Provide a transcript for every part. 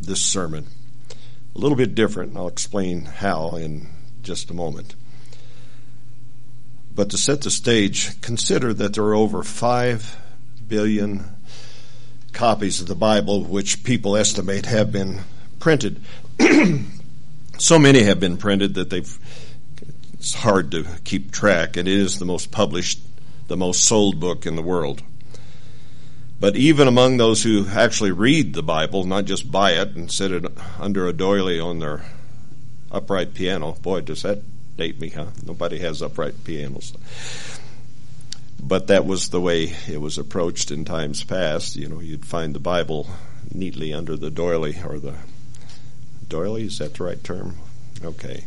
this sermon. A little bit different, and I'll explain how in just a moment. But to set the stage, consider that there are over 5 billion copies of the Bible which people estimate have been printed. So many have been printed that it's hard to keep track, and it is the most published, the most sold book in the world. But even among those who actually read the Bible, not just buy it and sit it under a doily on their upright piano, boy, does that date me, huh? Nobody has upright pianos. But that was the way it was approached in times past. You know, you'd find the Bible neatly under the doily, or the doily, is that the right term? Okay.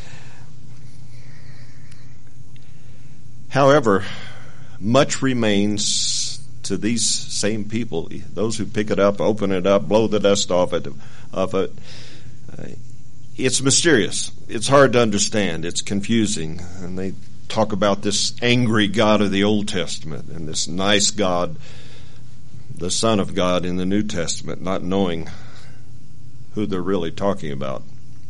However, much remains to these same people, those who pick it up, open it up, blow the dust off it. It's mysterious. It's hard to understand. It's confusing. And they talk about this angry God of the Old Testament and this nice God, the Son of God in the New Testament, not knowing who they're really talking about.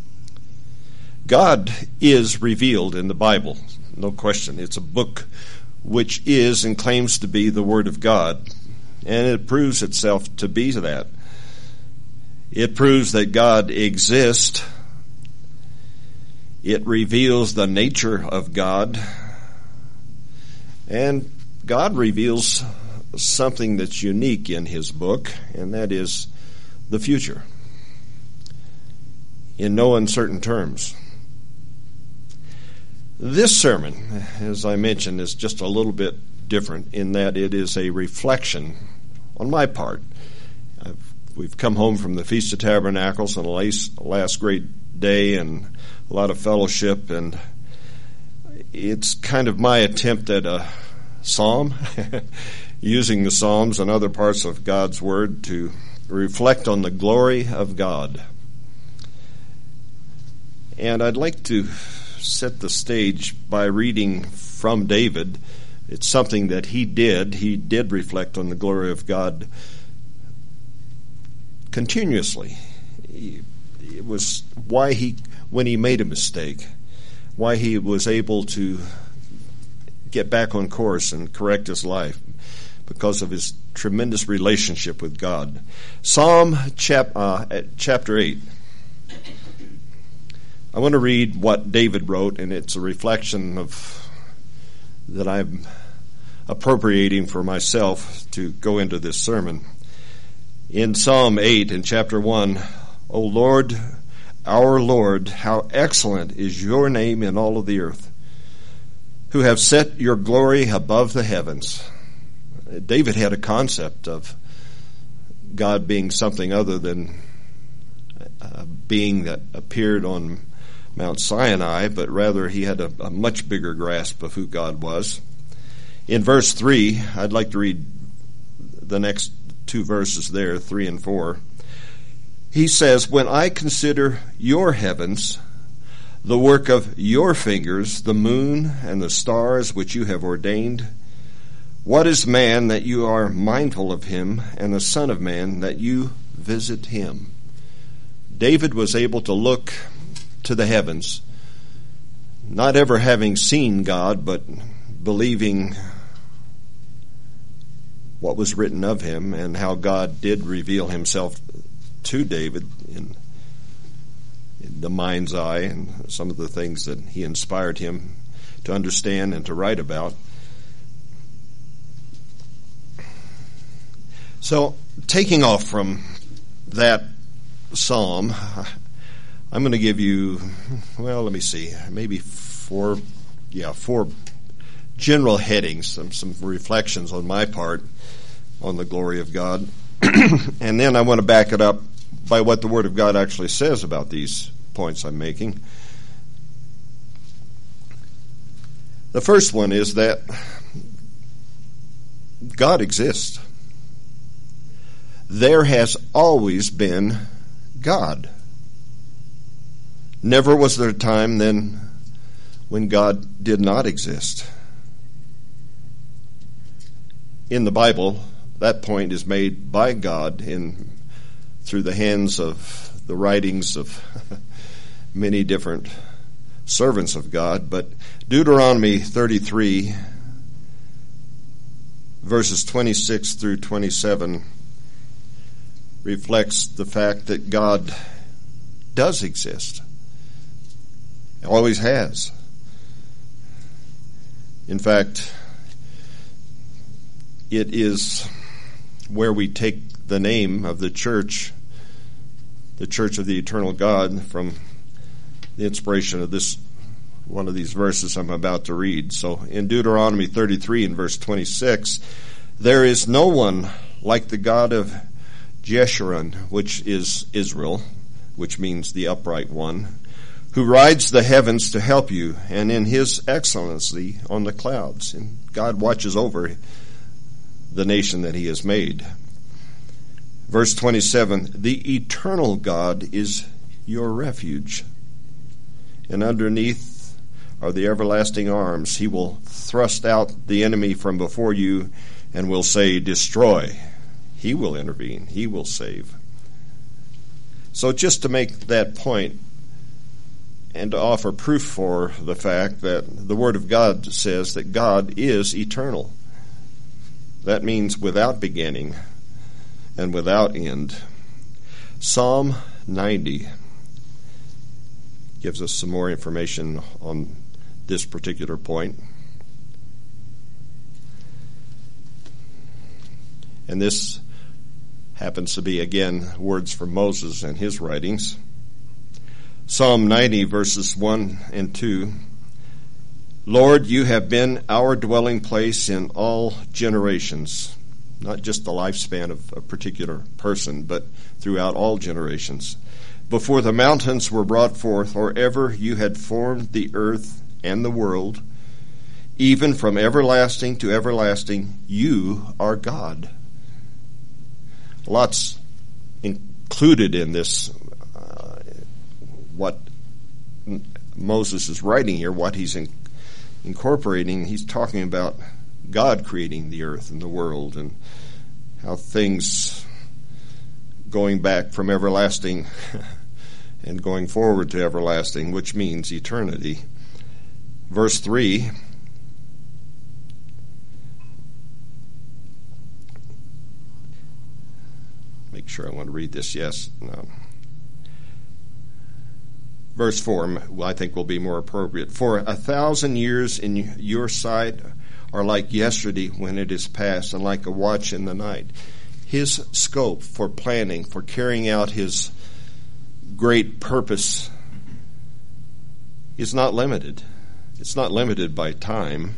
God is revealed in the Bible, no question. It's a book which is and claims to be the Word of God, and it proves itself to be that. It proves that God exists. It reveals the nature of God, and God reveals something that's unique in His book, and that is the future, in no uncertain terms. This sermon, as I mentioned, is just a little bit different in that it is a reflection on my part. We've come home from the Feast of Tabernacles on the last great day and a lot of fellowship, and it's kind of my attempt at a psalm, using the Psalms and other parts of God's Word to reflect on the glory of God. And I'd like to set the stage by reading from David. It's something that he did. He did reflect on the glory of God continuously. It was why when he made a mistake, why he was able to get back on course and correct his life, because of his tremendous relationship with God. Psalm chapter 8. I want to read what David wrote, and it's a reflection of that I'm appropriating for myself to go into this sermon. In Psalm 8, in chapter 1, O Lord, our Lord, how excellent is your name in all of the earth, who have set your glory above the heavens. David had a concept of God being something other than a being that appeared on Mount Sinai, but rather he had a much bigger grasp of who God was. In verse 3, I'd like to read the next two verses there, 3 and 4. He says, when I consider your heavens, the work of your fingers, the moon and the stars which you have ordained, what is man that you are mindful of him, and the son of man that you visit him? David was able to look to the heavens, not ever having seen God, but believing what was written of him and how God did reveal himself to David in the mind's eye and some of the things that he inspired him to understand and to write about. So, taking off from that psalm, I'm going to give you, well, let me see, maybe four general headings, some reflections on my part on the glory of God. And then I want to back it up by what the Word of God actually says about these points I'm making. The first one is that God exists. There has always been God. Never was there a time then when God did not exist. In the Bible, that point is made by God in through the hands of the writings of many different servants of God. But Deuteronomy 33, verses 26 through 27, reflects the fact that God does exist. Always has. In fact, it is where we take the name of the Church of the Eternal God, from the inspiration of this one of these verses I'm about to read. So in Deuteronomy 33 and verse 26, there is no one like the God of Jeshurun, which is Israel, which means the upright one, who rides the heavens to help you, and in his excellency on the clouds. And God watches over the nation that he has made. Verse 27, the eternal God is your refuge, and underneath are the everlasting arms. He will thrust out the enemy from before you and will say, destroy. He will intervene. He will save. So just to make that point, and to offer proof for the fact that the Word of God says that God is eternal. That means without beginning and without end. Psalm 90 gives us some more information on this particular point. And this happens to be, again, words from Moses and his writings. Psalm 90, verses 1 and 2. Lord, you have been our dwelling place in all generations, not just the lifespan of a particular person, but throughout all generations. Before the mountains were brought forth, or ever you had formed the earth and the world, even from everlasting to everlasting, you are God. Lots included in this, what Moses is writing here, what he's incorporating. He's talking about God creating the earth and the world, and how things going back from everlasting and going forward to everlasting, which means eternity. Verse 3, make sure I want to read this. Yes. No. Verse 4, I think, will be more appropriate. For 1,000 years in your sight are like yesterday when it is past, and like a watch in the night. His scope for planning, for carrying out his great purpose is not limited. It's not limited by time.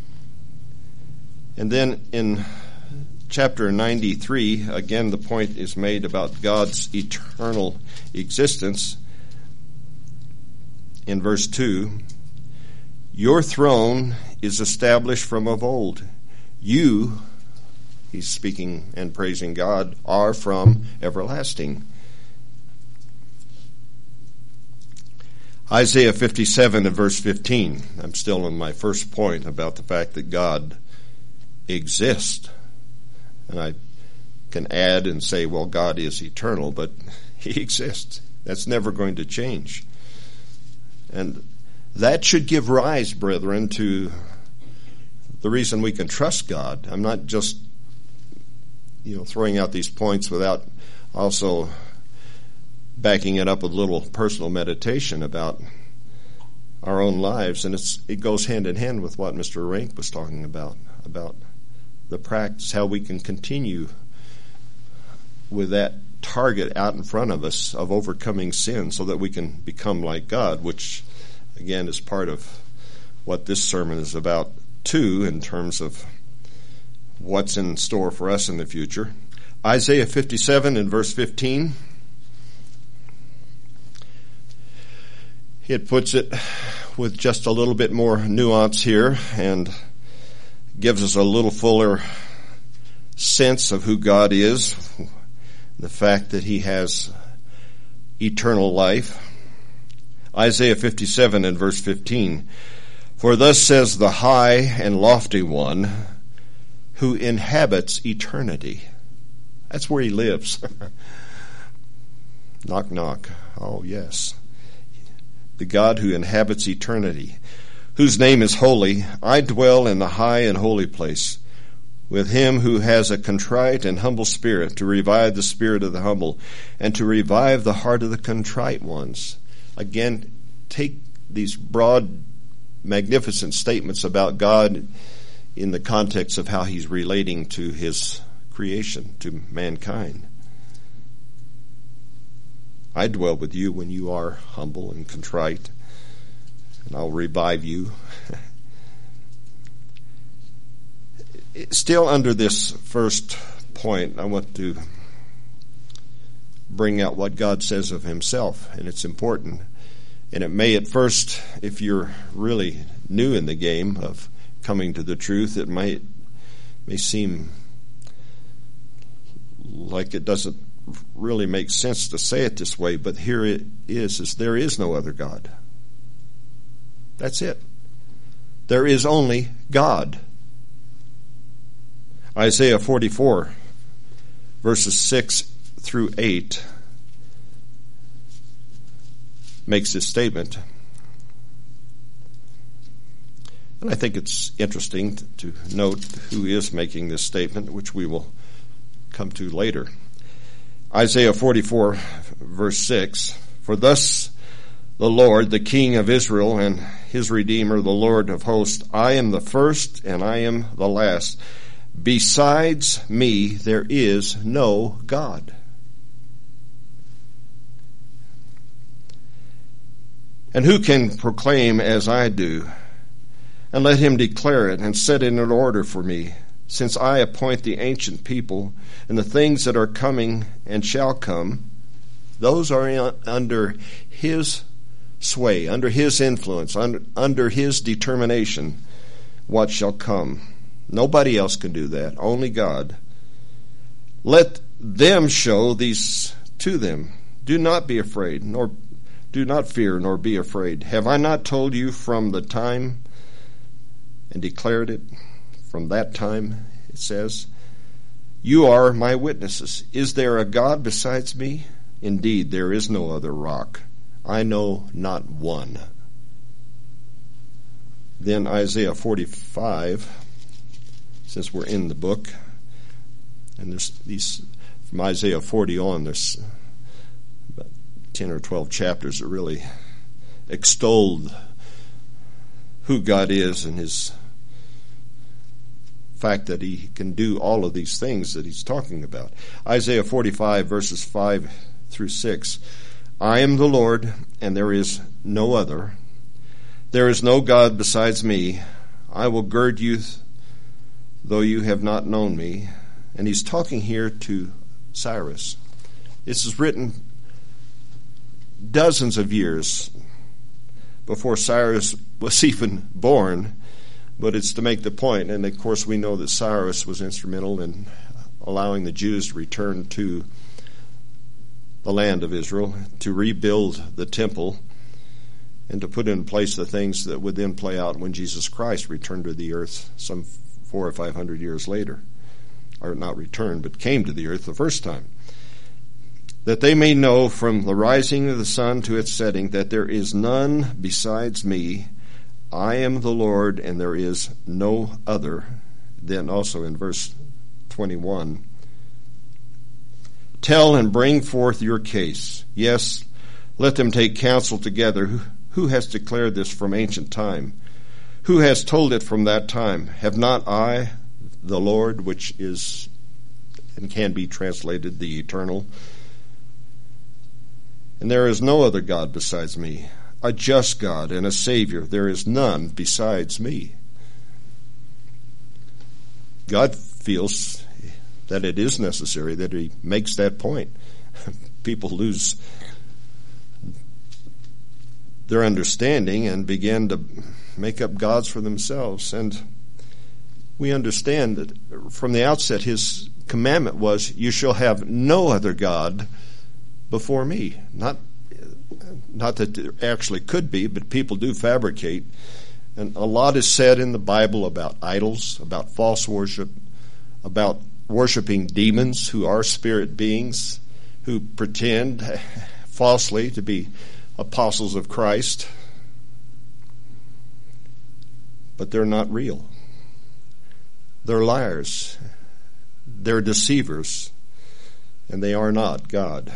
And then in chapter 93, again, the point is made about God's eternal existence. In verse 2, your throne is established from of old. You, he's speaking and praising God, are from everlasting. Isaiah 57 and verse 15. I'm still on my first point about the fact that God exists. And I can add and say, well, God is eternal, but he exists. That's never going to change. And that should give rise, brethren, to the reason we can trust God. I'm not just, throwing out these points without also backing it up with a little personal meditation about our own lives. And it goes hand in hand with what Mr. Rank was talking about the practice, how we can continue with that target out in front of us of overcoming sin so that we can become like God, which again is part of what this sermon is about too, in terms of what's in store for us in the future. Isaiah 57 and verse 15. It puts it with just a little bit more nuance here and gives us a little fuller sense of who God is, the fact that he has eternal life. Isaiah 57 and verse 15. For thus says the high and lofty one who inhabits eternity. That's where he lives. Knock, knock. Oh, yes. The God who inhabits eternity, whose name is holy, I dwell in the high and holy place, with him who has a contrite and humble spirit, to revive the spirit of the humble, and to revive the heart of the contrite ones. Again, take these broad, magnificent statements about God in the context of how he's relating to his creation, to mankind. I dwell with you when you are humble and contrite, and I'll revive you. Still under this first point, I want to bring out what God says of himself, and it's important. And it may at first, if you're really new in the game of coming to the truth, it may seem like it doesn't really make sense to say it this way, but here it is there is no other God. That's it. There is only God. Isaiah 44, verses 6 through 8, makes this statement. And I think it's interesting to note who is making this statement, which we will come to later. Isaiah 44, verse 6, For thus the Lord, the King of Israel, and his Redeemer, the Lord of hosts, I am the first and I am the last. Besides me, there is no God. And who can proclaim as I do? And let him declare it and set it in order for me, since I appoint the ancient people and the things that are coming and shall come. Those are under his sway, under his influence, under his determination, what shall come. Nobody else can do that, only God. Let them show these to them. Do not be afraid, nor do not fear, nor be afraid. Have I not told you from the time and declared it? From that time, it says, you are my witnesses. Is there a God besides me? Indeed, there is no other rock. I know not one. Then Isaiah 45, since we're in the book, and there's these, from Isaiah 40 on, there's about 10 or 12 chapters that really extolled who God is and his fact that he can do all of these things that he's talking about. Isaiah 45, verses 5 through 6. I am the Lord, and there is no other. There is no God besides me. I will gird you, though you have not known me. And he's talking here to Cyrus. This is written dozens of years before Cyrus was even born, but it's to make the point. And of course we know that Cyrus was instrumental in allowing the Jews to return to the land of Israel, to rebuild the temple, and to put in place the things that would then play out when Jesus Christ returned to the earth some 400 or 500 years later. Or not returned, but came to the earth the first time. That they may know from the rising of the sun to its setting that there is none besides me. I am the Lord, and there is no other. Then also in verse 21, tell and bring forth your case. Yes, let them take counsel together. Who has declared this from ancient time? Who has told it from that time? Have not I, the Lord, which is and can be translated the eternal? And there is no other God besides me, a just God and a Savior. There is none besides me. God feels that it is necessary that he makes that point. People lose their understanding and begin to make up gods for themselves. And we understand that from the outset his commandment was, you shall have no other God before me. Not that there actually could be, but people do fabricate. And a lot is said in the Bible about idols, about false worship, about worshiping demons who are spirit beings, who pretend falsely to be apostles of Christ, but they're not real. They're liars. They're deceivers, and they are not God.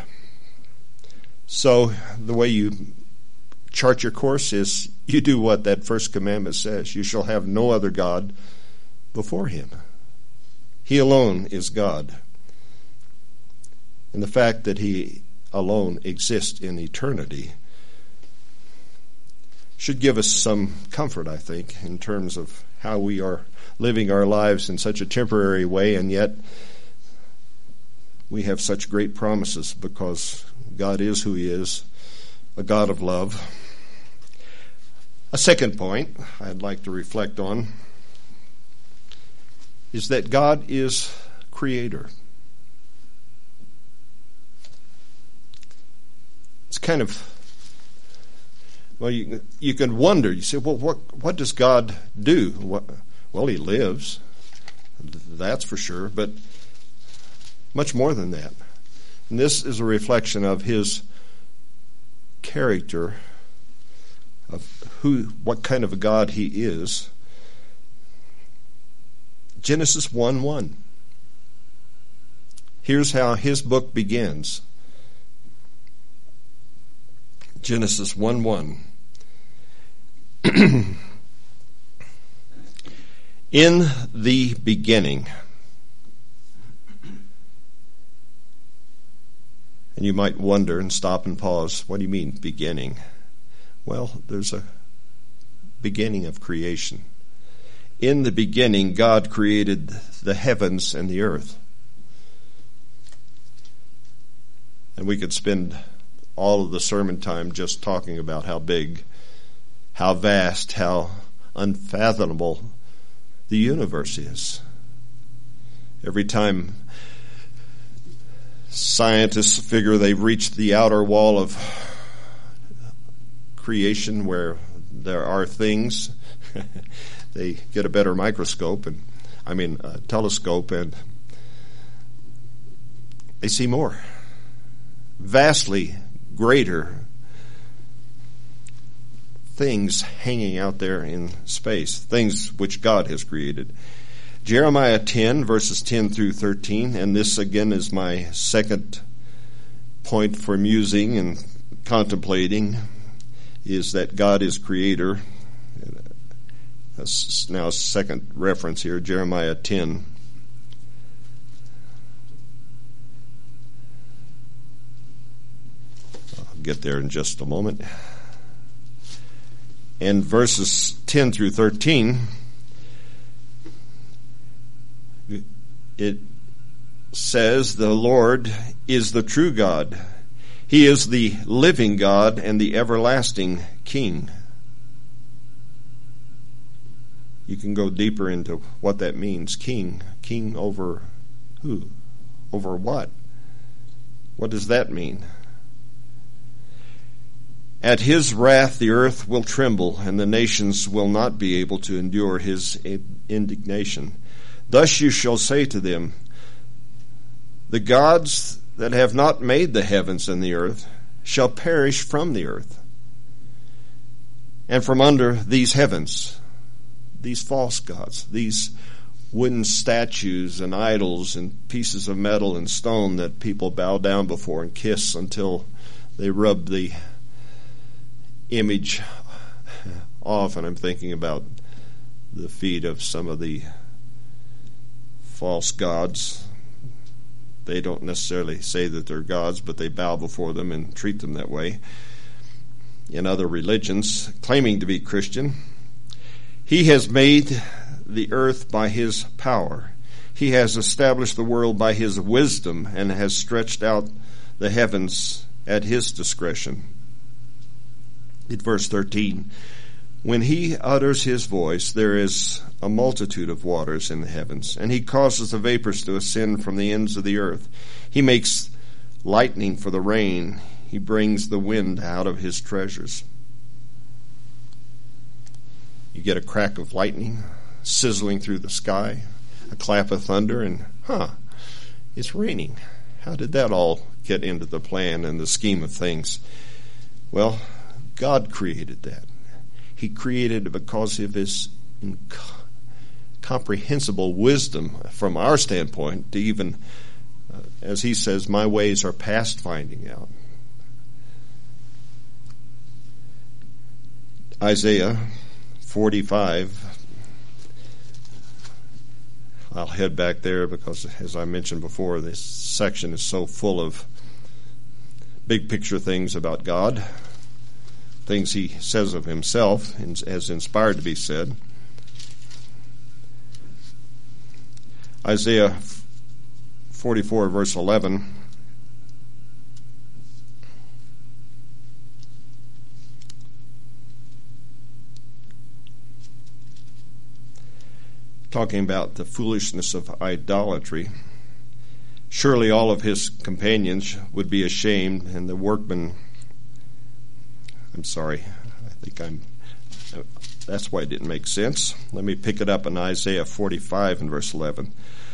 So the way you chart your course is you do what that first commandment says. You shall have no other God before him. He alone is God. And the fact that he alone exists in eternity should give us some comfort, I think, in terms of how we are living our lives in such a temporary way, and yet we have such great promises because God is who he is, a God of love. A second point I'd like to reflect on is that God is creator. It's kind of, well, you can wonder. You say, well, what does God do? Well, he lives. That's for sure. But much more than that. And this is a reflection of his character, of what kind of a God he is. Genesis 1:1. Here's how his book begins. Genesis 1:1. In the beginning. And you might wonder and stop and pause, what do you mean, beginning? Well, there's a beginning of creation. In the beginning, God created the heavens and the earth. And we could spend all of the sermon time just talking about how big, how vast, how unfathomable the universe is. Every time scientists figure they've reached the outer wall of creation where there are things, they get a better microscope and a telescope, and they see more, vastly greater things hanging out there in space, things which God has created. Jeremiah 10, verses 10 through 13, and this again is my second point for musing and contemplating, is that God is creator. That's now a second reference here, Jeremiah 10. I'll get there in just a moment. And verses 10 through 13, it says, the Lord is the true God. He is the living God and the everlasting King. You can go deeper into what that means. King. King over who? Over what? What does that mean? At his wrath the earth will tremble, and the nations will not be able to endure his indignation. Thus you shall say to them, the gods that have not made the heavens and the earth shall perish from the earth, and from under these heavens, these false gods, these wooden statues and idols and pieces of metal and stone that people bow down before and kiss until they rub the image off. And I'm thinking about the feet of some of the false gods. They don't necessarily say that they're gods, but they bow before them and treat them that way. In other religions, claiming to be Christian, he has made the earth by his power. He has established the world by his wisdom and has stretched out the heavens at his discretion. In verse 13, when he utters his voice, there is a multitude of waters in the heavens, and he causes the vapors to ascend from the ends of the earth. He makes lightning for the rain. He brings the wind out of his treasures. You get a crack of lightning sizzling through the sky, a clap of thunder, and it's raining. How did that all get into the plan and the scheme of things. Well, God created that. He created it because of his incomprehensible wisdom from our standpoint to even, as he says, my ways are past finding out. Isaiah 45. I'll head back there because, as I mentioned before, this section is so full of big picture things about God, things he says of himself, as inspired to be said. Isaiah 44, verse 11. Talking about the foolishness of idolatry. Surely all of his companions would be ashamed, and the workmen, that's why it didn't make sense. Let me pick it up in Isaiah 45 and verse 11.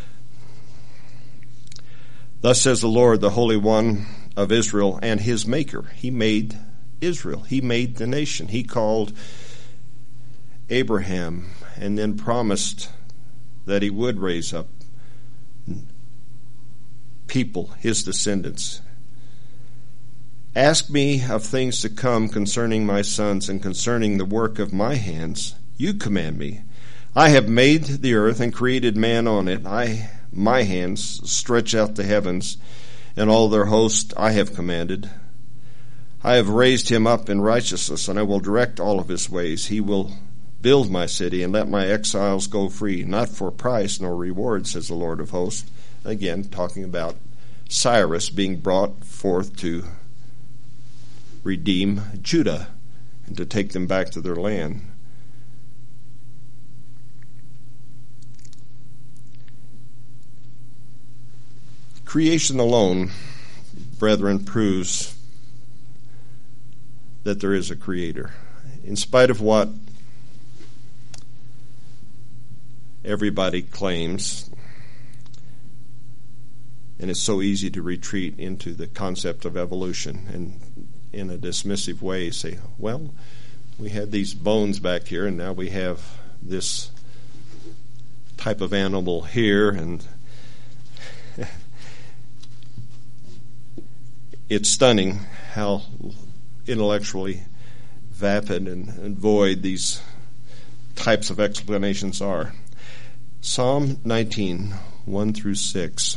Thus says the Lord, the Holy One of Israel and his Maker. He made Israel. He made the nation. He called Abraham and then promised that he would raise up people, his descendants. Ask me of things to come concerning my sons and concerning the work of my hands. You command me. I have made the earth and created man on it. My hands stretch out the heavens, and all their host I have commanded. I have raised him up in righteousness, and I will direct all of his ways. He will build my city and let my exiles go free, not for price nor reward, says the Lord of hosts. Again, talking about Cyrus being brought forth to redeem Judah and to take them back to their land. Creation alone, brethren, proves that there is a creator. In spite of what everybody claims, and it's so easy to retreat into the concept of evolution and in a dismissive way say, well, we had these bones back here and now we have this type of animal here, and it's stunning how intellectually vapid and void these types of explanations are. Psalm 19, 1 through 6.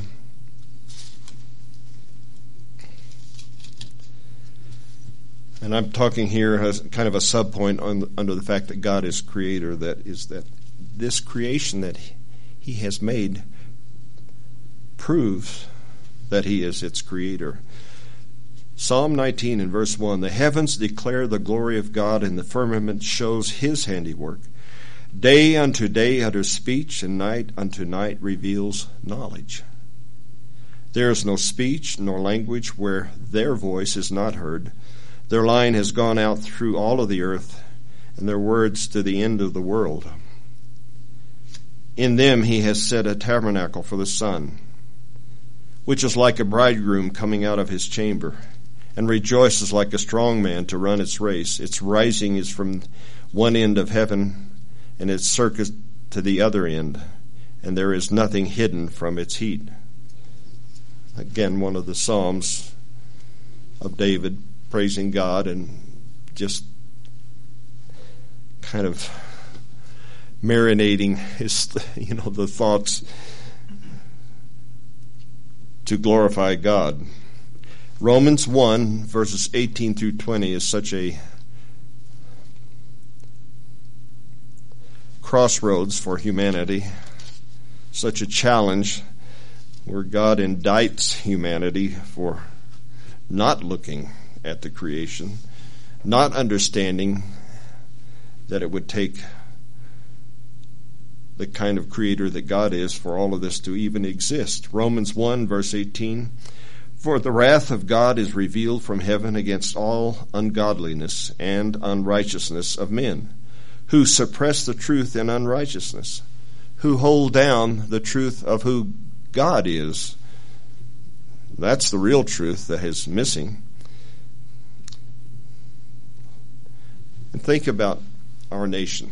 And I'm talking here as kind of a subpoint under the fact that God is creator, that this creation that he has made proves that he is its creator. Psalm 19 and verse 1, the heavens declare the glory of God, and the firmament shows his handiwork. Day unto day utters speech, and night unto night reveals knowledge. There is no speech nor language where their voice is not heard. Their line has gone out through all of the earth, and their words to the end of the world. In them he has set a tabernacle for the sun, which is like a bridegroom coming out of his chamber, and rejoices like a strong man to run its race. Its rising is from one end of heaven, and its circuit to the other end, and there is nothing hidden from its heat. Again, one of the Psalms of David praising God and just kind of marinating his, the thoughts to glorify God. Romans 1, verses 18 through 20 is such a crossroads for humanity, such a challenge where God indicts humanity for not looking at the creation, not understanding that it would take the kind of creator that God is for all of this to even exist. Romans 1, verse 18, for the wrath of God is revealed from heaven against all ungodliness and unrighteousness of men, who suppress the truth in unrighteousness, who hold down the truth of who God is, That's the real truth that is missing. And think about our nation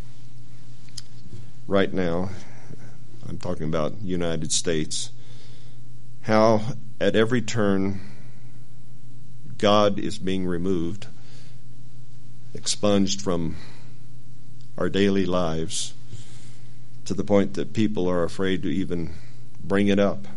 right now. I'm talking about United States. How at every turn God is being removed, expunged from our daily lives, to the point that people are afraid to even bring it up.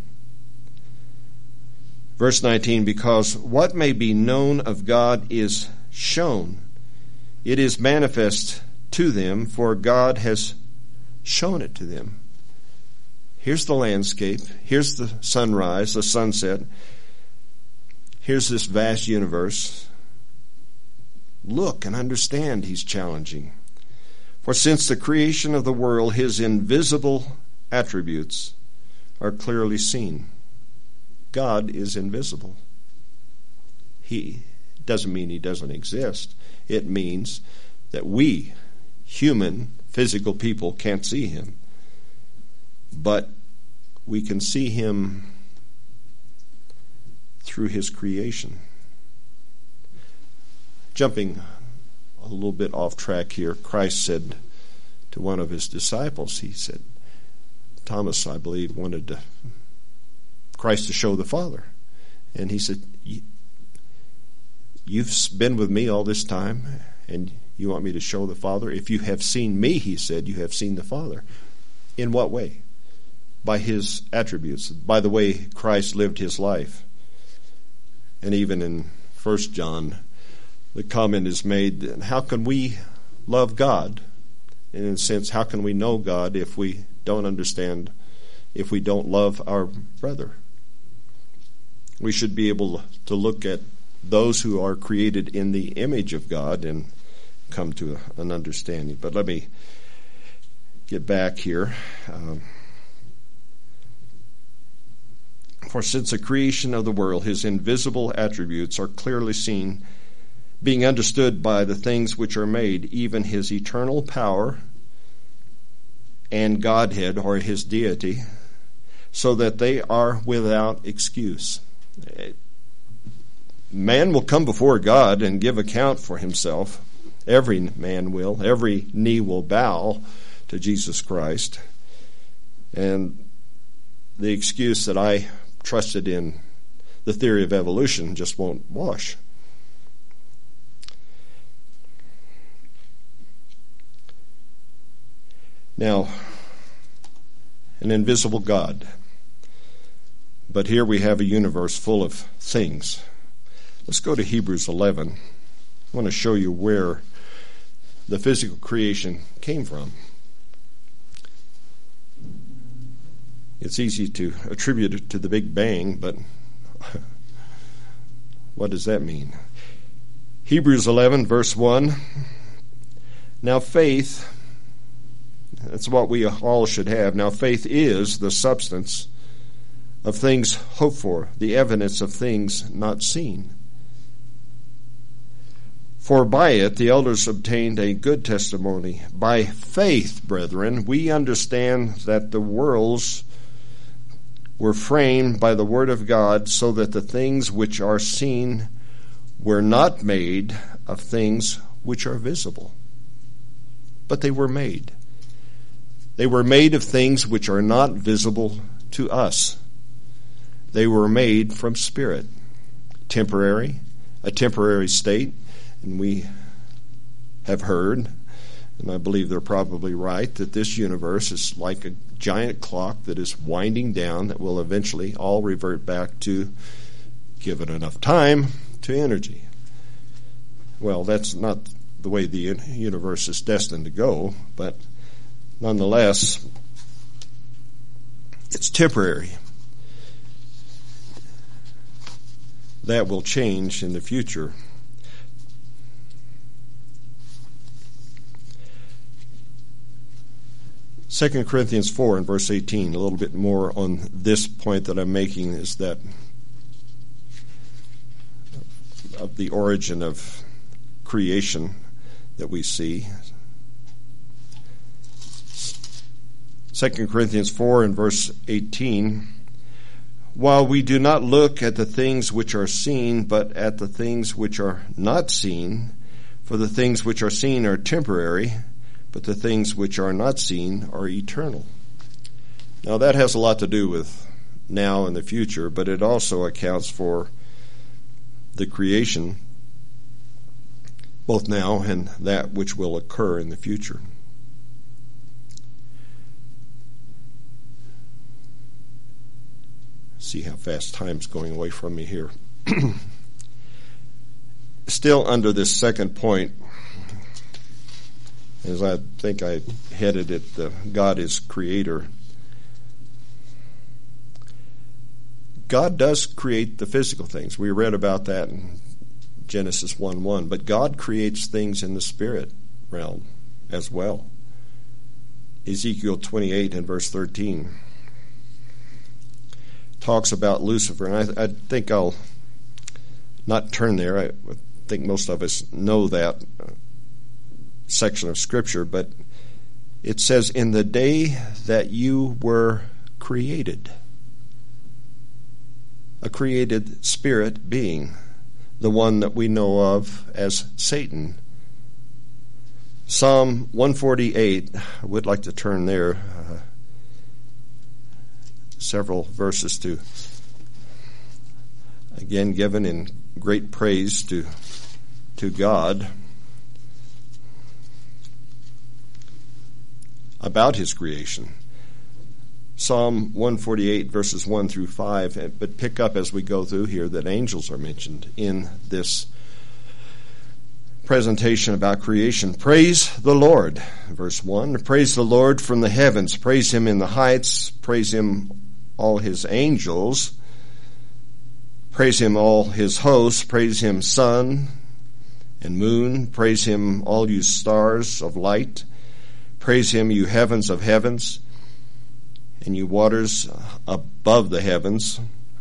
Verse 19, because what may be known of God is shown. It is manifest to them, for God has shown it to them. Here's the landscape. Here's the sunrise, the sunset. Here's this vast universe. Look and understand, he's challenging. For since the creation of the world, his invisible attributes are clearly seen. God is invisible. He doesn't mean he doesn't exist. It means that we, human, physical people, can't see him. But we can see him through his creation. Jumping a little bit off track here, Christ said to one of his disciples, he said, Thomas, I believe, wanted Christ to show the Father. And he said, you've been with me all this time, and you want me to show the Father? If you have seen me, he said, you have seen the Father. In what way? By his attributes, by the way Christ lived his life. And even in 1 John, the comment is made, how can we love God? And in a sense, how can we know God if we don't understand, if we don't love our brother? We should be able to look at those who are created in the image of God and come to an understanding. But let me get back here. For since the creation of the world, his invisible attributes are clearly seen, being understood by the things which are made, even his eternal power and Godhead, or his deity, so that they are without excuse. Man will come before God and give account for himself. Every man will. Every knee will bow to Jesus Christ. And the excuse that I trusted in the theory of evolution just won't wash. Now, an invisible God. But here we have a universe full of things. Let's go to Hebrews 11. I want to show you where the physical creation came from. It's easy to attribute it to the Big Bang, but what does that mean? Hebrews 11, verse 1. Now faith, that's what we all should have. Now faith is the substance of things hoped for, the evidence of things not seen. For by it the elders obtained a good testimony. By faith, brethren, we understand that the worlds were framed by the word of God, so that the things which are seen were not made of things which are visible, but they were made. They were made of things which are not visible to us. They were made from spirit, temporary, a temporary state, and we have heard, and I believe they're probably right, that this universe is like a giant clock that is winding down that will eventually all revert back to, given enough time, to energy. Well, that's not the way the universe is destined to go, but nonetheless, it's temporary. That will change in the future. Second Corinthians 4 and verse 18, a little bit more on this point that I'm making, is that of the origin of creation that we see. 2 Corinthians 4 and verse 18, while we do not look at the things which are seen, but at the things which are not seen, for the things which are seen are temporary, but the things which are not seen are eternal. Now that has a lot to do with now and the future, but it also accounts for the creation, both now and that which will occur in the future. See how fast time's going away from me here. Still under this second point, as I think I headed it, God is creator. God does create the physical things. We read about that in Genesis 1:1. But God creates things in the spirit realm as well. Ezekiel 28 and verse 13 talks about Lucifer. And I think I'll not turn there. I think most of us know that section of Scripture. But it says, in the day that you were created. A created spirit being, the one that we know of as Satan. Psalm 148, I would like to turn there, several verses to, again, given in great praise to God about his creation. Psalm 148, verses 1 through 5, but pick up as we go through here that angels are mentioned in this presentation about creation. Praise the Lord, verse 1. Praise the Lord from the heavens. Praise him in the heights. Praise him, all his angels. Praise him, all his hosts. Praise him, sun and moon. Praise him, all you stars of light. Praise him, you heavens of heavens, and you waters above the heavens.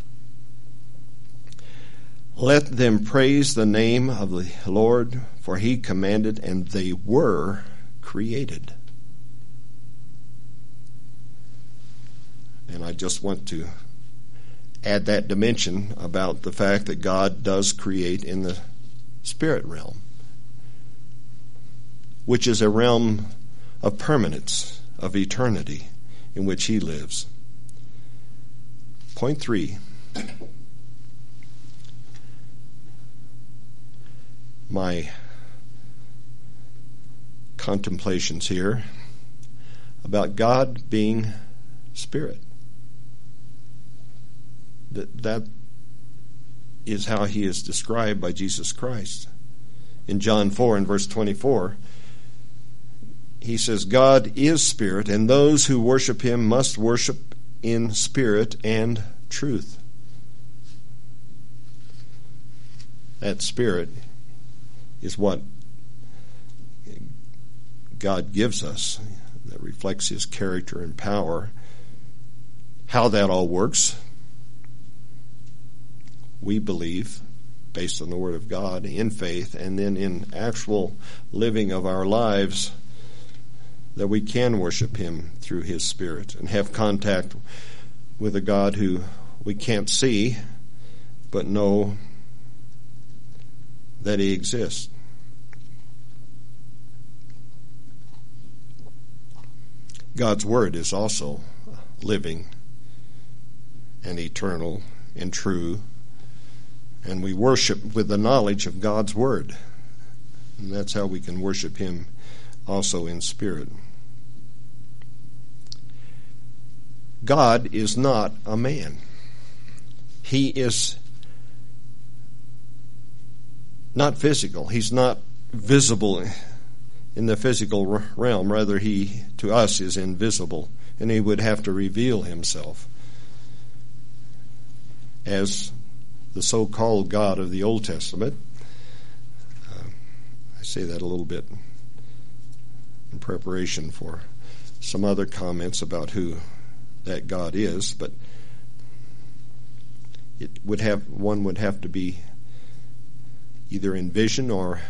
Let them praise the name of the Lord, for he commanded, and they were created. And I just want to add that dimension about the fact that God does create in the spirit realm, which is a realm of permanence, of eternity, in which he lives. Point 3. My contemplations here about God being spirit. That is how he is described by Jesus Christ. In John 4 and verse 24, he says, God is spirit, and those who worship him must worship in spirit and truth. That spirit is what God gives us, that reflects his character and power. How that all works, we believe, based on the Word of God, in faith, and then in actual living of our lives, that we can worship him through his Spirit and have contact with a God who we can't see, but know that he exists. God's Word is also living and eternal and true, and we worship with the knowledge of God's Word. And that's how we can worship him also in spirit. God is not a man. He is not physical. He's not visible in the physical realm. Rather, he, to us, is invisible, and he would have to reveal himself as the so-called God of the Old Testament. I say that a little bit in preparation for some other comments about who that God is, but one would have to be either in vision or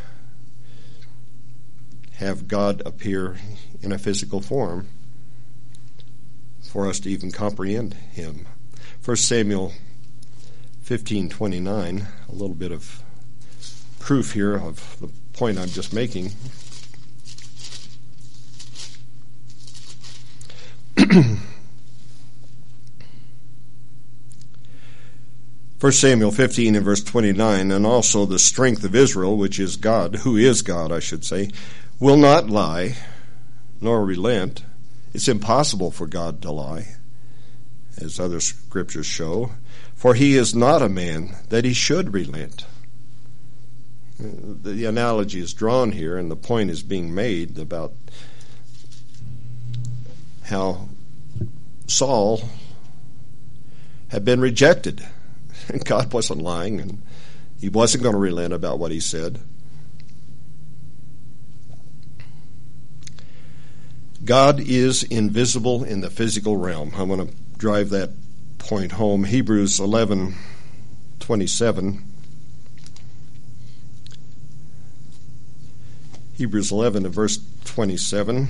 have God appear in a physical form for us to even comprehend him. 1 Samuel 15:29, a little bit of proof here of the point I'm just making. First Samuel 15 and verse 29, and also the strength of Israel, which is God, who is God, I should say, will not lie, nor relent. It's impossible for God to lie, as other scriptures show, for he is not a man that he should relent. The analogy is drawn here, and the point is being made about how Saul had been rejected. And God wasn't lying, and he wasn't going to relent about what he said. God is invisible in the physical realm. I want to drive that point home. Hebrews 11:27. Hebrews 11 and verse 27.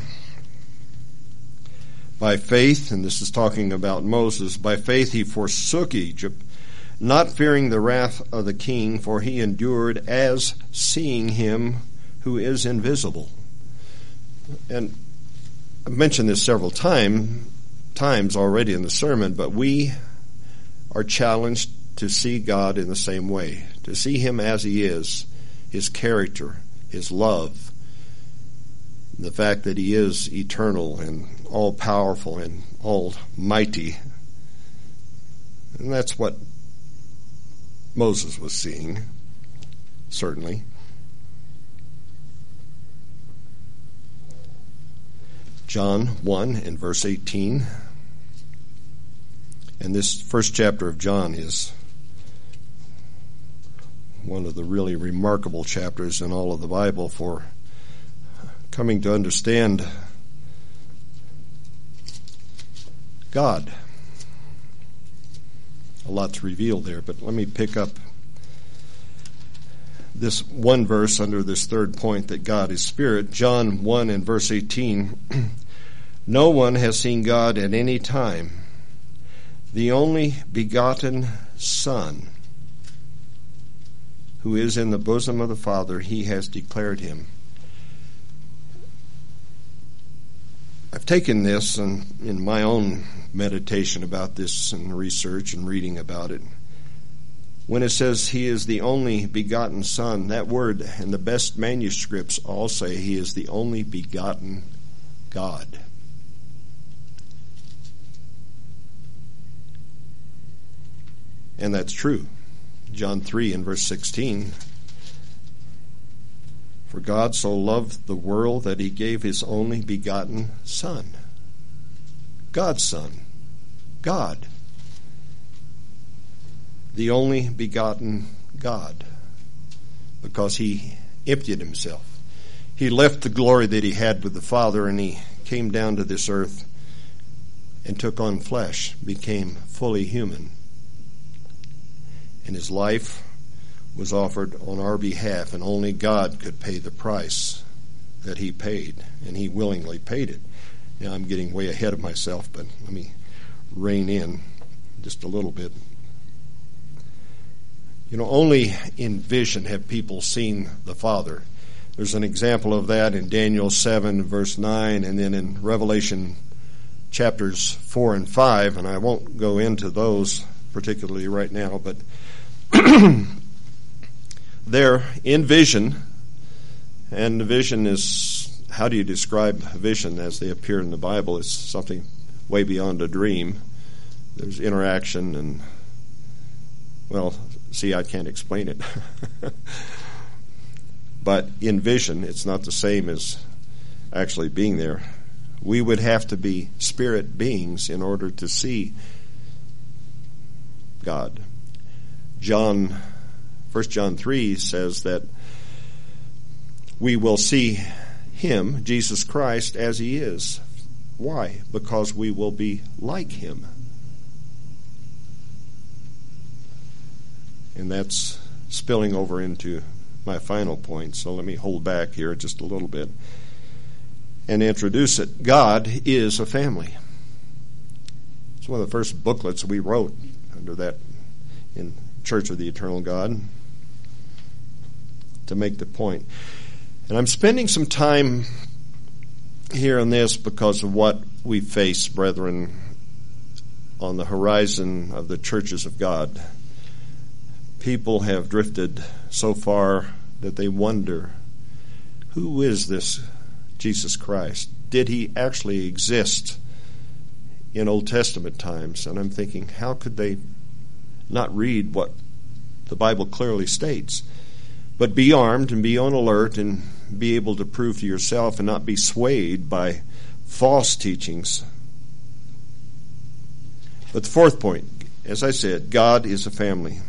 By faith, and this is talking about Moses, by faith he forsook Egypt, not fearing the wrath of the king, for he endured as seeing him who is invisible. And I've mentioned this several times already in the sermon, but we are challenged to see God in the same way, to see him as he is, his character, his love, the fact that he is eternal and all-powerful and almighty. And that's what Moses was seeing, certainly. John 1 and verse 18. And this first chapter of John is one of the really remarkable chapters in all of the Bible for coming to understand God. A lot's revealed there, but let me pick up this one verse under this third point that God is spirit. John 1 and verse 18. No one has seen God at any time. The only begotten Son, who is in the bosom of the Father, he has declared him. I've taken this and in my own meditation about this and research and reading about it. When it says he is the only begotten Son, that word in the best manuscripts all say he is the only begotten God. And that's true. John 3 and verse 16. For God so loved the world that he gave his only begotten Son. God's Son. God. The only begotten God. Because he emptied himself. He left the glory that he had with the Father and he came down to this earth and took on flesh, became fully human. And his life was offered on our behalf, and only God could pay the price that he paid, and he willingly paid it. Now I'm getting way ahead of myself, but let me rein in just a little bit. You know, only in vision have people seen the Father. There's an example of that in Daniel 7 verse 9, and then in Revelation chapters 4 and 5, and I won't go into those particularly right now, but there in vision, and the vision is, how do you describe vision as they appear in the Bible? It's something way beyond a dream. There's interaction and, well, see, I can't explain it. But in vision, it's not the same as actually being there. We would have to be spirit beings in order to see God. 1 John 3 says that we will see him, Jesus Christ, as he is. Why? Because we will be like him. And that's spilling over into my final point, so let me hold back here just a little bit and introduce it. God is a family. It's one of the first booklets we wrote under that in Church of the Eternal God to make the point. And I'm spending some time here on this because of what we face, brethren, on the horizon of the churches of God. People have drifted so far that they wonder, who is this Jesus Christ? Did he actually exist in Old Testament times? And I'm thinking, how could they not read what the Bible clearly states? But be armed and be on alert and be able to prove to yourself and not be swayed by false teachings. But the fourth point, as I said, God is a family.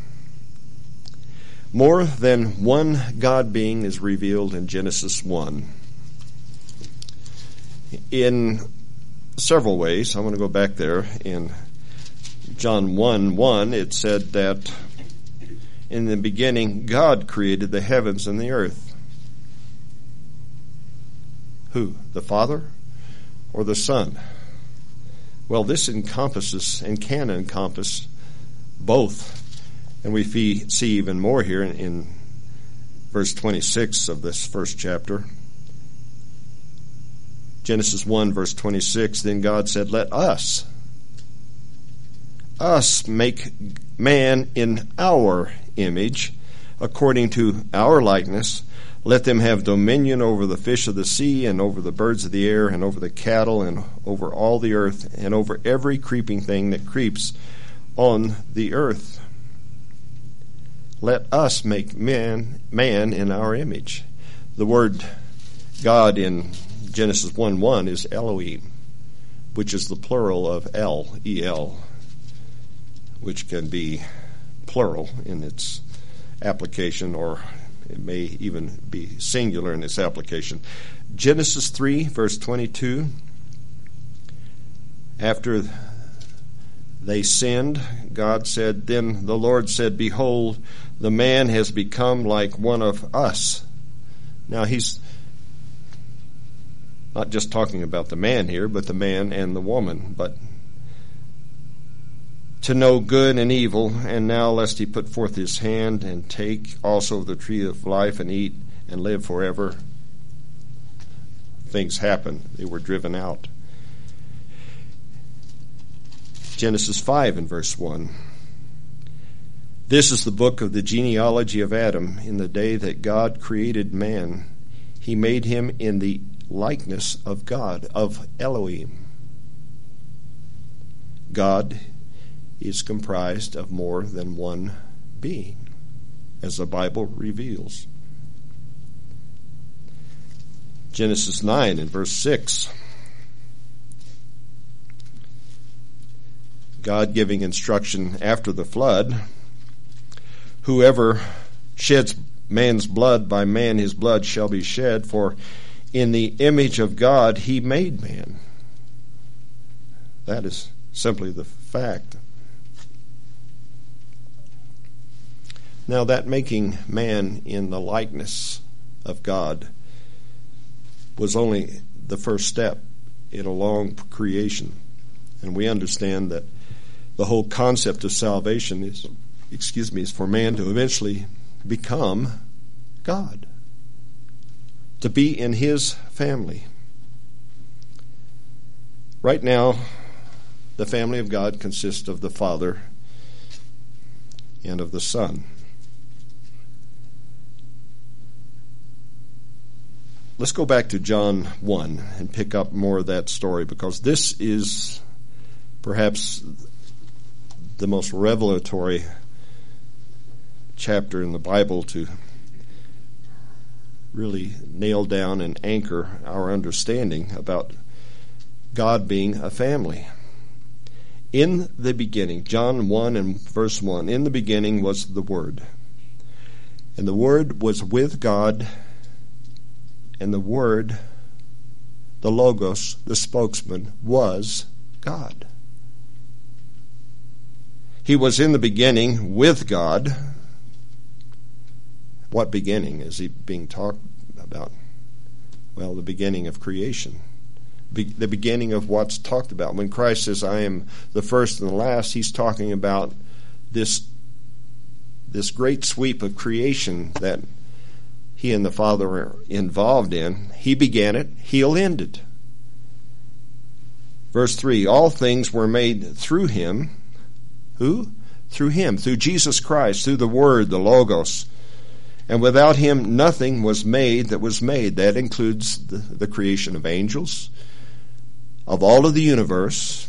More than one God being is revealed in Genesis 1. In several ways. I want to go back there. In John 1:1, it said that in the beginning God created the heavens and the earth. Who? The Father or the Son? Well, this encompasses and can encompass both. And we see even more here in verse 26 of this first chapter. Genesis 1, verse 26, then God said, let us make man in our image, according to our likeness. Let them have dominion over the fish of the sea, and over the birds of the air, and over the cattle, and over all the earth, and over every creeping thing that creeps on the earth. Let us make man in our image. The word God in Genesis 1:1 is Elohim, which is the plural of El, E-L, which can be plural in its application, or it may even be singular in its application. Genesis 3, verse 22, after they sinned, God said, then the Lord said, behold, the man has become like one of us. Now he's not just talking about the man here, but the man and the woman, but to know good and evil, and now lest he put forth his hand and take also the tree of life and eat and live forever. Things happened. They were driven out. Genesis 5 and verse 1. This is the book of the genealogy of Adam. In the day that God created man, he made him in the likeness of God, of Elohim. God is comprised of more than one being, as the Bible reveals. Genesis 9 and verse 6. God giving instruction after the flood, whoever sheds man's blood, by man his blood shall be shed, for in the image of God he made man. That is simply the fact. Now that making man in the likeness of God was only the first step in a long creation. And we understand that the whole concept of salvation is for man to eventually become God, to be in his family. Right now, the family of God consists of the Father and of the Son. Let's go back to John 1 and pick up more of that story, because this is perhaps the most revelatory chapter in the Bible to really nail down and anchor our understanding about God being a family. In the beginning, John 1 and verse 1, in the beginning was the Word, and the Word was with God, and the Word, the Logos, the spokesman, was God. He was in the beginning with God. What beginning is he being talked about? Well, the beginning of creation. The beginning of what's talked about. When Christ says, I am the first and the last, he's talking about this great sweep of creation that he and the Father are involved in. He began it, he'll end it. Verse 3, all things were made through him. Who? Through him, through Jesus Christ, through the Word, the Logos. And without him, nothing was made that was made. That includes the creation of angels, of all of the universe.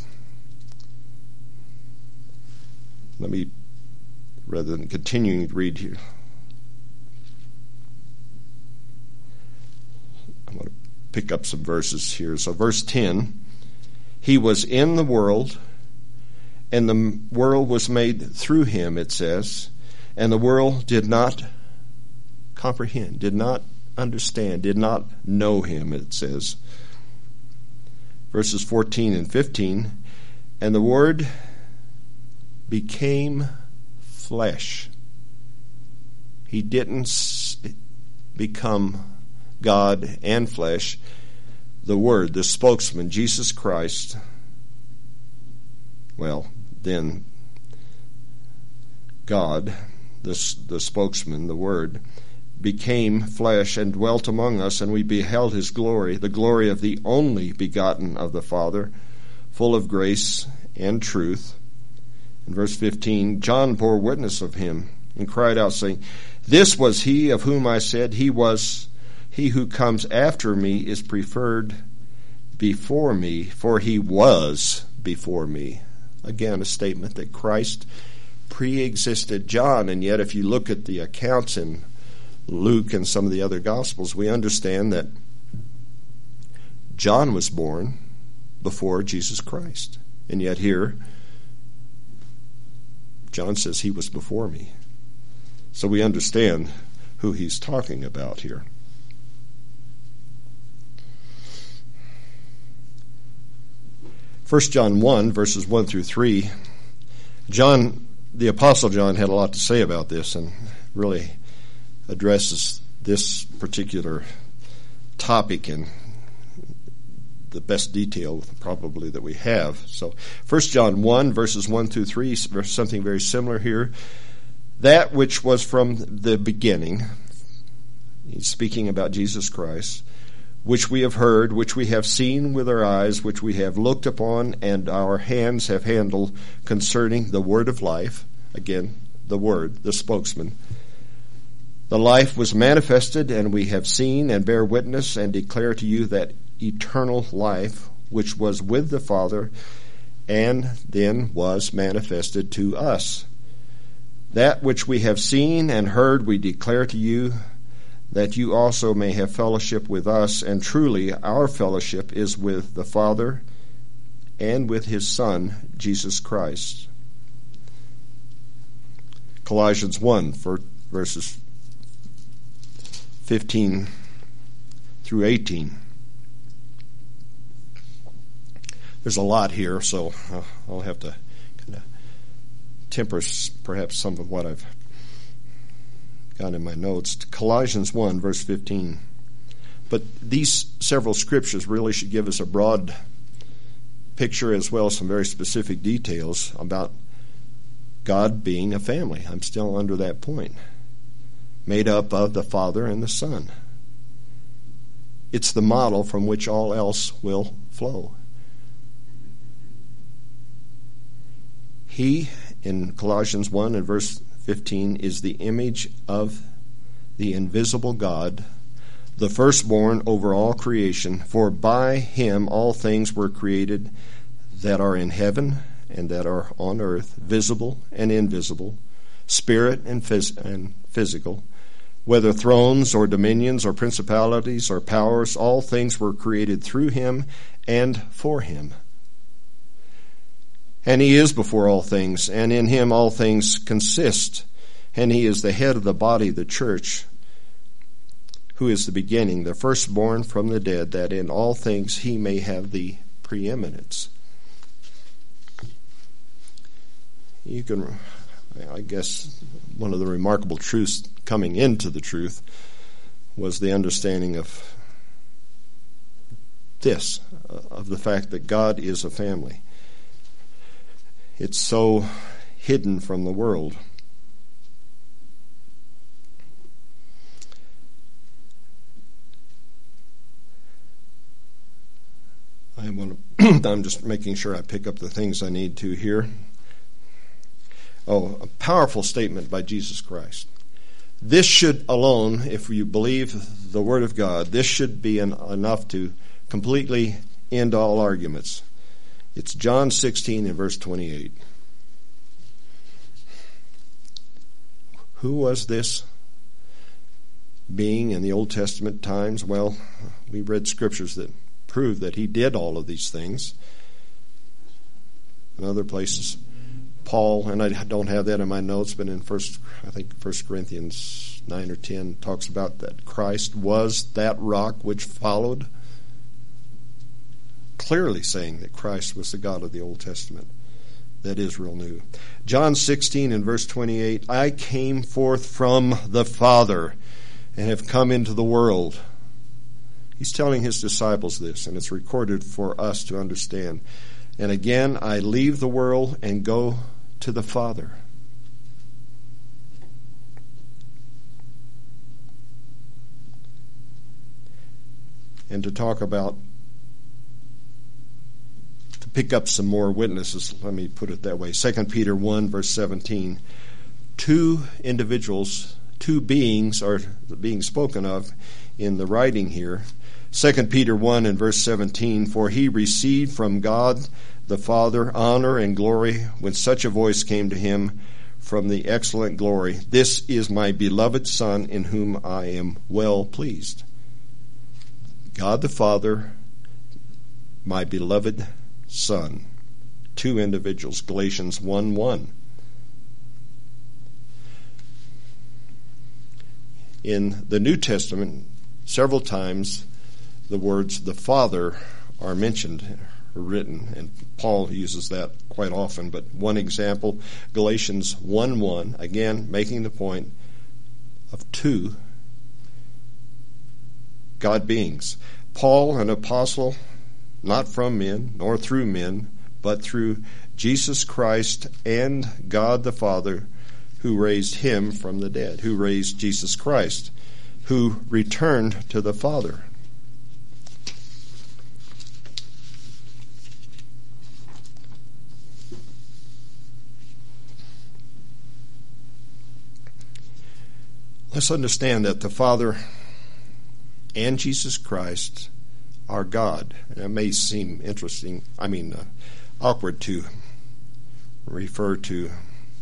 Let me, rather than continuing to read here, I'm going to pick up some verses here. So verse 10, he was in the world, and the world was made through him, it says, and the world did not comprehend, did not understand, did not know him, it says. Verses 14 and 15, and the Word became flesh. He didn't become God and flesh. The Word, the spokesman, Jesus Christ, well, then God, the spokesman, the Word, became flesh and dwelt among us, and we beheld his glory, the glory of the only begotten of the Father, full of grace and truth. In verse 15, John bore witness of him and cried out, saying, this was he of whom I said, he who comes after me is preferred before me, for he was before me. Again, a statement that Christ pre-existed John, and yet if you look at the accounts in Luke and some of the other Gospels, we understand that John was born before Jesus Christ. And yet here, John says he was before me. So we understand who he's talking about here. 1 John 1, verses 1 through 3, John, the Apostle John, had a lot to say about this and really addresses this particular topic in the best detail probably that we have. So 1 John 1, verses 1 through 3, something very similar here. That which was from the beginning, he's speaking about Jesus Christ, which we have heard, which we have seen with our eyes, which we have looked upon, and our hands have handled concerning the word of life. Again, the word, the spokesman. The life was manifested, and we have seen and bear witness and declare to you that eternal life, which was with the Father, and then was manifested to us. That which we have seen and heard we declare to you, that you also may have fellowship with us, and truly our fellowship is with the Father and with his Son, Jesus Christ. Colossians 1, verses 15 through 18. There's a lot here, so I'll have to kind of temper perhaps some of what I've got in my notes. Colossians 1, verse 15. But these several scriptures really should give us a broad picture as well as some very specific details about God being a family. I'm still under that point. Made up of the Father and the Son. It's the model from which all else will flow. He, in Colossians 1 and verse 15, is the image of the invisible God, the firstborn over all creation. For by him all things were created that are in heaven and that are on earth, visible and invisible, spirit and physical, whether thrones or dominions or principalities or powers, all things were created through him and for him. And he is before all things, and in him all things consist. And he is the head of the body, the church, who is the beginning, the firstborn from the dead, that in all things he may have the preeminence. You can, I guess, one of the remarkable truths coming into the truth was the understanding of this, of the fact that God is a family. It's so hidden from the world. I'm just making sure I pick up the things I need to here. A powerful statement by Jesus Christ. This should alone, if you believe the Word of God, this should be enough to completely end all arguments. It's John 16 and verse 28. Who was this being in the Old Testament times? Well, we read scriptures that prove that he did all of these things. In other places, Paul, and I don't have that in my notes, but in 1 Corinthians 9 or 10 talks about that Christ was that rock which followed, clearly saying that Christ was the God of the Old Testament that Israel knew. John 16 and verse 28, I came forth from the Father and have come into the world. He's telling his disciples this, and it's recorded for us to understand. And again, I leave the world and go to the Father. And to talk about, to pick up some more witnesses, let me put it that way. 2 Peter 1, verse 17. Two individuals, two beings are being spoken of in the writing here. 2 Peter 1 and verse 17, for he received from God the Father honor and glory when such a voice came to him from the excellent glory. This is my beloved Son in whom I am well pleased. God the Father, my beloved Son. Two individuals, Galatians 1:1. In the New Testament, several times the words the Father are mentioned or written, and Paul uses that quite often. But one example, Galatians 1:1, again making the point of two God beings. Paul, an apostle, not from men, nor through men, but through Jesus Christ and God the Father, who raised him from the dead, who raised Jesus Christ, who returned to the Father. Let's understand that the Father and Jesus Christ are God. And it may seem awkward to refer to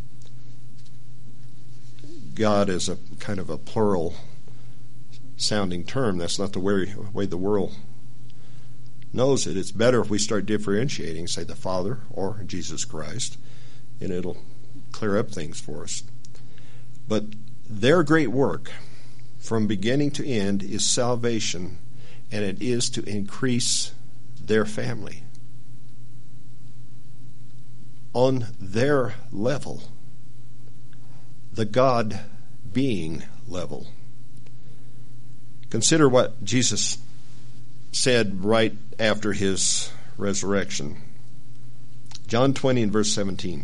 God as a kind of a plural sounding term. That's not the way the world knows it. It's better if we start differentiating, say the Father or Jesus Christ, and it'll clear up things for us. But their great work from beginning to end is salvation, and it is to increase their family on their level, the God being level. Consider what Jesus said right after his resurrection. John 20 and verse 17.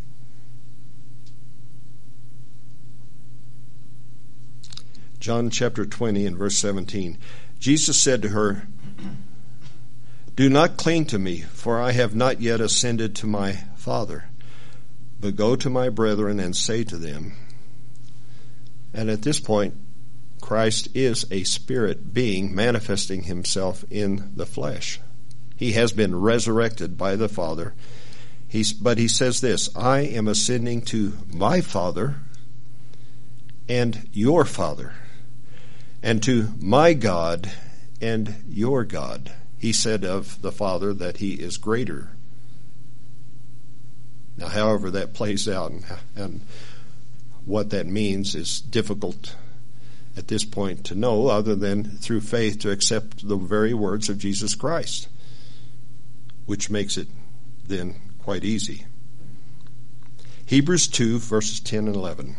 John chapter 20 and verse 17. Jesus said to her, do not cling to me, for I have not yet ascended to my Father, but go to my brethren and say to them. And at this point, Christ is a spirit being manifesting himself in the flesh. He has been resurrected by the Father. But he says this, I am ascending to my Father and your Father, and to my God and your God. He said of the Father that he is greater. Now, however that plays out and what that means is difficult at this point to know, other than through faith to accept the very words of Jesus Christ, which makes it then quite easy. Hebrews 2, verses 10 and 11.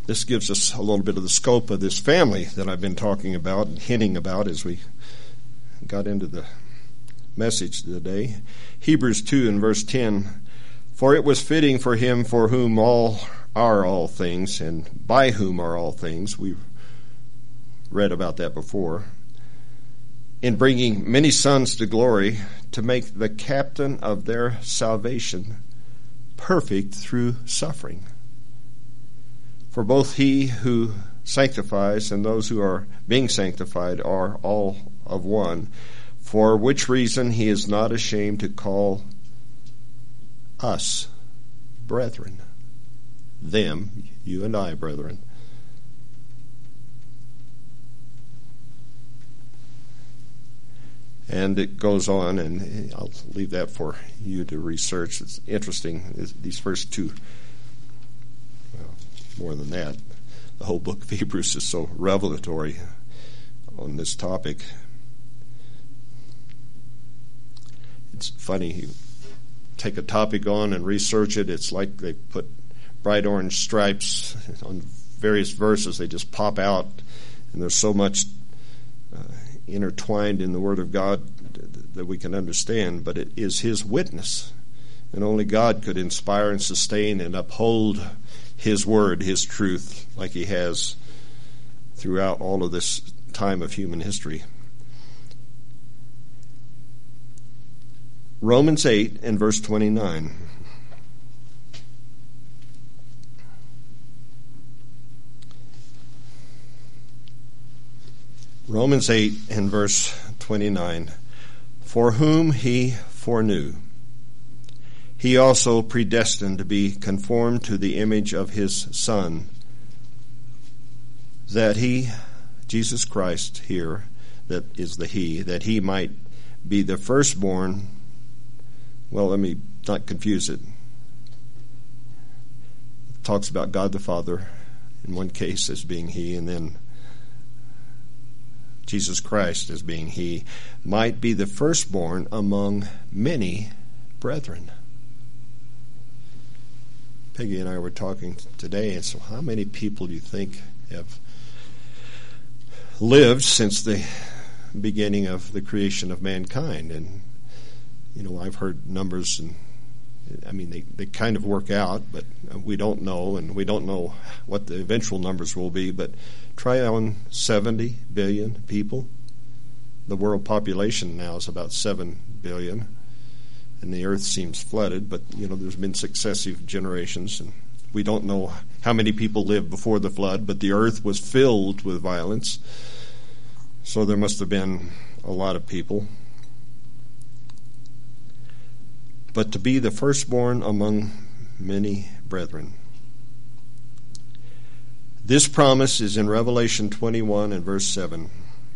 This gives us a little bit of the scope of this family that I've been talking about and hinting about as we got into the message today. Hebrews 2 and verse 10, "For it was fitting for him for whom all are all things, and by whom are all things," we've read about that before, "in bringing many sons to glory, to make the captain of their salvation perfect through suffering. For both he who sanctifies and those who are being sanctified are all of one, for which reason he is not ashamed to call us brethren." Them, you and I, brethren. And it goes on, and I'll leave that for you to research. It's interesting, these first two. Well, more than that. The whole book of Hebrews is so revelatory on this topic. It's funny, you take a topic on and research it, it's like they put bright orange stripes on various verses. They just pop out, and there's so much intertwined in the Word of God that we can understand, but it is His witness, and only God could inspire and sustain and uphold His Word, His truth, like He has throughout all of this time of human history. Romans 8 and verse 29. Romans 8 and verse 29. "For whom he foreknew, he also predestined to be conformed to the image of his Son, that he," Jesus Christ here, that is the he, "that he might be the firstborn." Well, let me not confuse it. It talks about God the Father in one case as being he, and then Jesus Christ as being he, "might be the firstborn among many brethren." Peggy and I were talking today, and so how many people do you think have lived since the beginning of the creation of mankind? And, you know, I've heard numbers, and I mean, they kind of work out, but we don't know, and we don't know what the eventual numbers will be, but try on 70 billion people. The world population now is about 7 billion, and the earth seems flooded, but, you know, there's been successive generations, and we don't know how many people lived before the flood, but the earth was filled with violence, so there must have been a lot of people. But to be the firstborn among many brethren. This promise is in Revelation 21 and verse 7.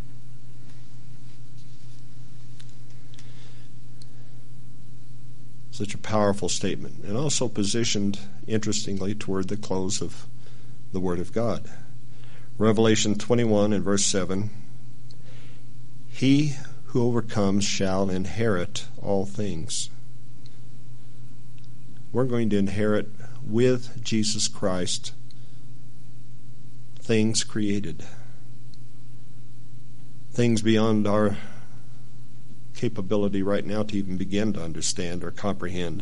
Such a powerful statement, and also positioned, interestingly, toward the close of the Word of God. Revelation 21 and verse 7. "He who overcomes shall inherit all things." We're going to inherit with Jesus Christ things created, things beyond our capability right now to even begin to understand or comprehend.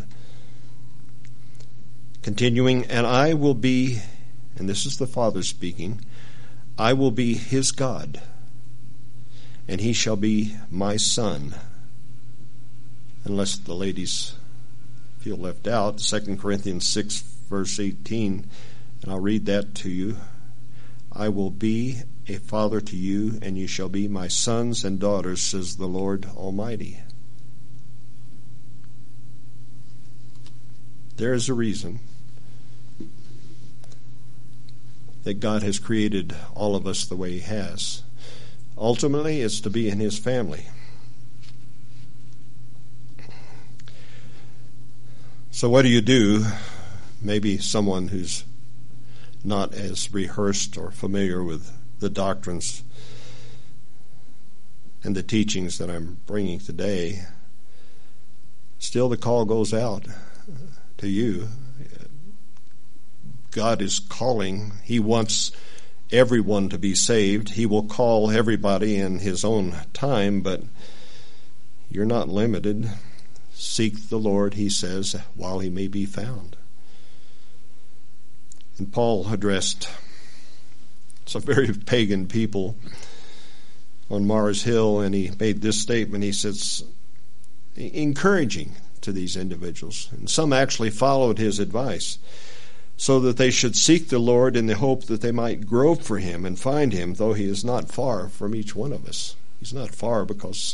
Continuing, "And I will be," and this is the Father speaking, "I will be his God, and he shall be my son." Unless the ladies feel left out, 2 Corinthians 6 verse 18, and I'll read that to you. "I will be a father to you, and you shall be my sons and daughters, says the Lord Almighty." There is a reason that God has created all of us the way He has. Ultimately, it's to be in His family. So what do you do? Maybe someone who's not as rehearsed or familiar with the doctrines and the teachings that I'm bringing today, still the call goes out to you. God is calling. He wants everyone to be saved. He will call everybody in his own time, but you're not limited. Seek the Lord, he says, while he may be found. And Paul addressed some very pagan people on Mars Hill, and he made this statement. He says, encouraging to these individuals. And some actually followed his advice, so that they should seek the Lord in the hope that they might grope for him and find him, though he is not far from each one of us. He's not far because,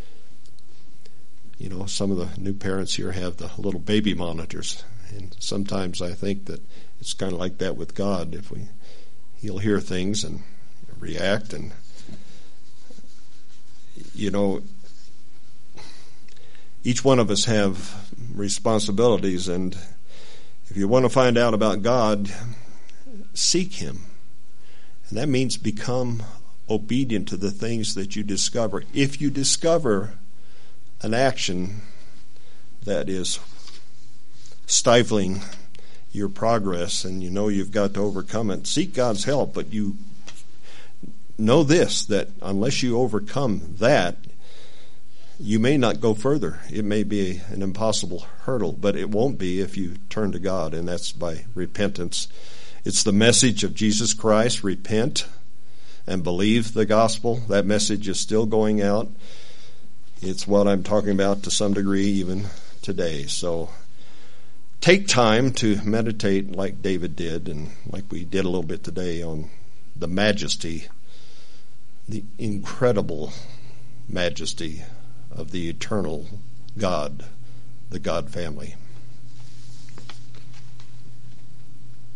some of the new parents here have the little baby monitors. And sometimes I think that it's kind of like that with God. He'll hear things and react, and each one of us have responsibilities, and if you want to find out about God, seek him. And that means become obedient to the things that you discover. If you discover an action that is stifling your progress and you've got to overcome it, seek God's help, but you know this, that unless you overcome that, you may not go further. It may be an impossible hurdle, but it won't be if you turn to God, and that's by repentance. It's the message of Jesus Christ. Repent and believe the gospel. That message is still going out. It's what I'm talking about to some degree even today. So take time to meditate like David did, and like we did a little bit today, on the majesty, the incredible majesty of the eternal God, the God family.